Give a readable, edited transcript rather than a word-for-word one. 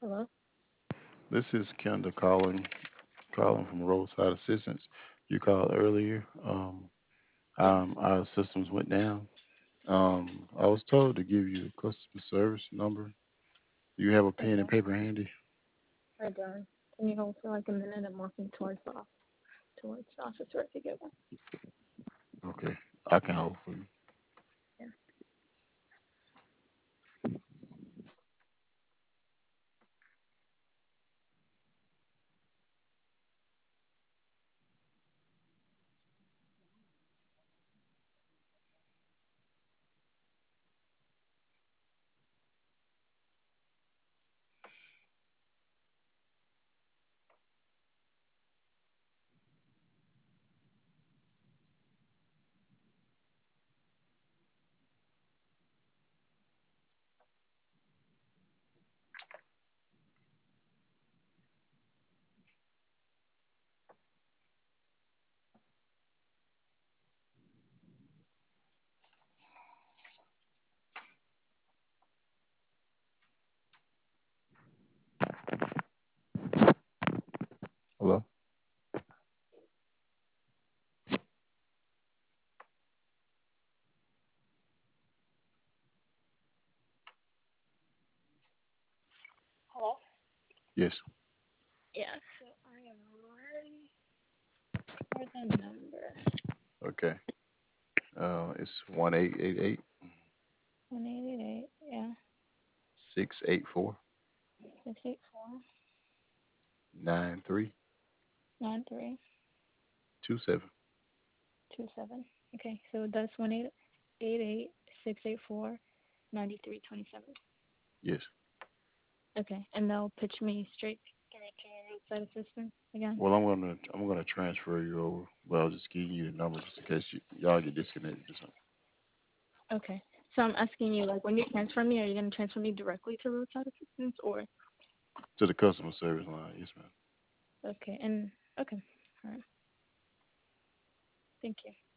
Hello? This is Kendall calling from Roadside Assistance. You called earlier. Yes, Our systems went down. I was told to give you a customer service number. Do you have a pen and okay. paper handy? I done. Can you hold for like a minute? I'm walking towards the office where I could get one. Okay, I can hold for you. Yeah. Hello. Hello? Yes. Yeah, so I am ready for the number. Okay. It's 1-888 188, yeah. 684 684 9327. 9327. Okay, so that's 1-888-684-9327. Yes. Okay, and they'll pitch me straight through to roadside assistance again. Well, I'm gonna transfer you over. Well, I'll just give you the number just in case y'all get disconnected or something. Okay. So I'm asking you, like, when you transfer me, are you going to transfer me directly to roadside assistance or? To the customer service line. Yes, ma'am. Okay, and okay. All right. Thank you.